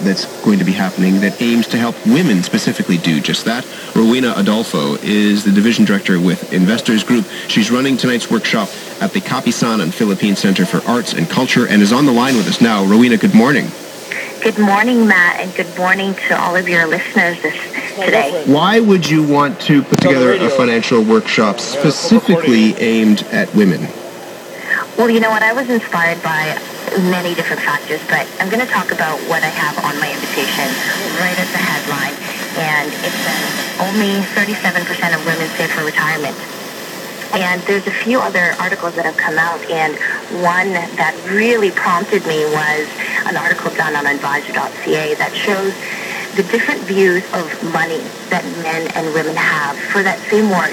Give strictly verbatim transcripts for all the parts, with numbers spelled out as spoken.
that's going to be happening that aims to help women specifically do just that. Rowena Adolfo is the division director with Investors Group. She's running tonight's workshop at the Kapisan and Philippine Center for Arts and Culture and is on the line with us now. Rowena, good morning. Good morning, Matt, and good morning to all of your listeners this today. Why would you want to put together a financial workshop specifically aimed at women? Well, you know what, I was inspired by many different factors, but I'm going to talk about what I have on my invitation right at the headline, and it says only thirty-seven percent of women save for retirement. And there's a few other articles that have come out, and one that really prompted me was an article done on advisor dot c a that shows the different views of money that men and women have for that same word.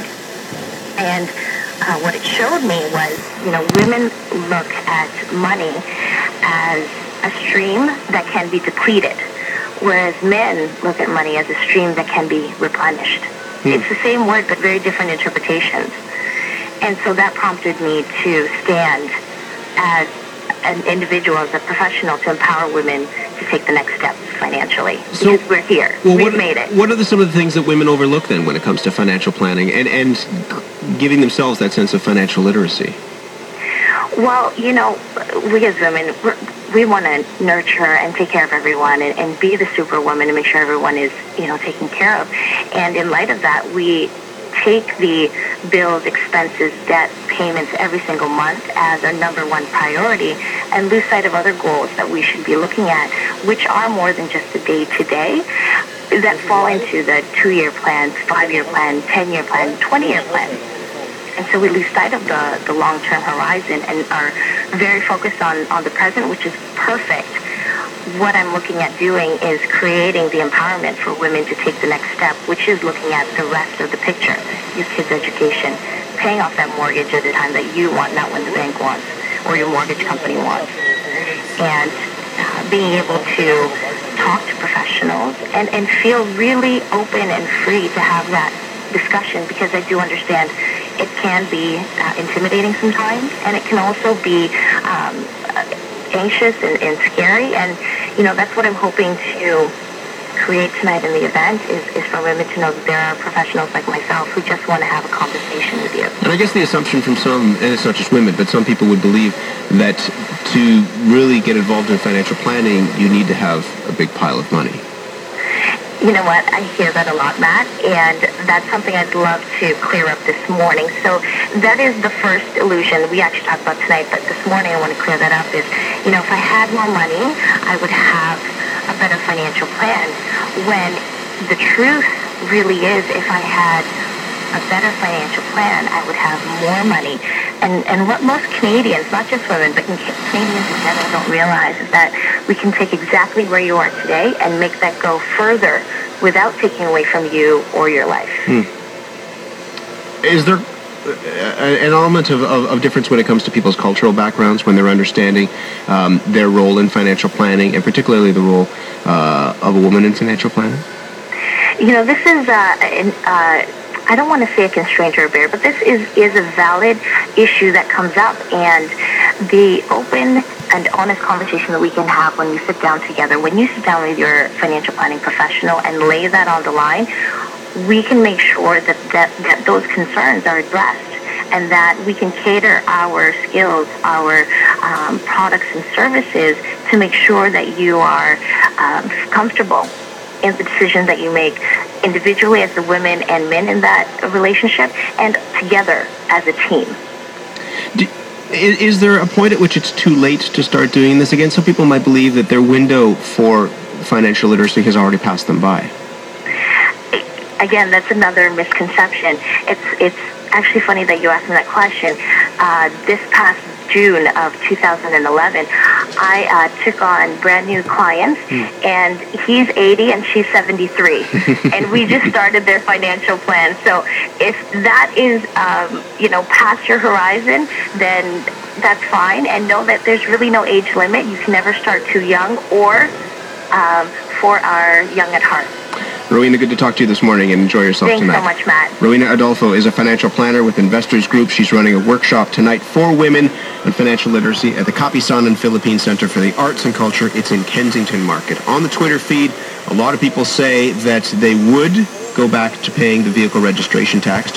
And uh, what it showed me was, you know, women look at money as a stream that can be depleted, whereas men look at money as a stream that can be replenished. Hmm. It's the same word, but very different interpretations. And so that prompted me to stand as an individual, as a professional, to empower women to take the next steps financially. So, because we're here. Well, We've what, made it. What are the, some of the things that women overlook then when it comes to financial planning and, and giving themselves that sense of financial literacy? Well, you know, we as women, we're, we want to nurture and take care of everyone and, and be the superwoman and make sure everyone is, you know, taken care of. And in light of that, we take the bills, expenses, debt, payments every single month as our number one priority and lose sight of other goals that we should be looking at, which are more than just a day-to-day, that fall into the two-year plans, five-year plan, ten-year plan, twenty-year plan. And so we lose sight of the, the long-term horizon and are very focused on, on the present, which is perfect. What I'm looking at doing is creating the empowerment for women to take the next step, which is looking at the rest of the picture, your kids' education, paying off that mortgage at the time that you want, not when the bank wants or your mortgage company wants. And uh, being able to talk to professionals and, and feel really open and free to have that discussion, because I do understand it can be uh, intimidating sometimes, and it can also be um, anxious and, and scary, and you know, that's what I'm hoping to create tonight in the event is, is for women to know that there are professionals like myself who just want to have a conversation with you. And I guess the assumption from some, and it's not just women, but some people would believe that to really get involved in financial planning, you need to have a big pile of money. You know what? I hear that a lot, Matt, and that's something I'd love to clear up this morning. So that is the first illusion we actually talked about tonight, but this morning I want to clear that up is, you know, if I had more money, I would have a better financial plan, when the truth really is if I had a better financial plan, I would have more money. And and what most Canadians, not just women, but Canadians in general don't realize is that we can take exactly where you are today and make that go further without taking away from you or your life. Hmm. Is there an element of, of, of difference when it comes to people's cultural backgrounds when they're understanding um, their role in financial planning, and particularly the role uh, of a woman in financial planning? You know, this is, uh, an, uh, I don't want to say a constraint or a barrier, but this is, is a valid issue that comes up, and the open and honest conversation that we can have when we sit down together, when you sit down with your financial planning professional and lay that on the line, we can make sure that, that, that those concerns are addressed and that we can cater our skills, our um, products and services to make sure that you are um, comfortable in the decisions that you make individually as the women and men in that relationship and together as a team. Do, is, is there a point at which it's too late to start doing this again? Some people might believe that their window for financial literacy has already passed them by. Again, that's another misconception. It's it's actually funny that you asked me that question. Uh, this past June of two thousand eleven, I uh, took on brand new clients, mm. and he's eighty and she's seventy-three, and we just started their financial plan. So if that is, um, you know, past your horizon, then that's fine, and know that there's really no age limit. You can never start too young or um, for our young at heart. Rowena, good to talk to you this morning, and enjoy yourself Thanks tonight. Thanks so much, Matt. Rowena Adolfo is a financial planner with Investors Group. She's running a workshop tonight for women on financial literacy at the Kapisan and Philippine Center for the Arts and Culture. It's in Kensington Market. On the Twitter feed, a lot of people say that they would go back to paying the vehicle registration tax.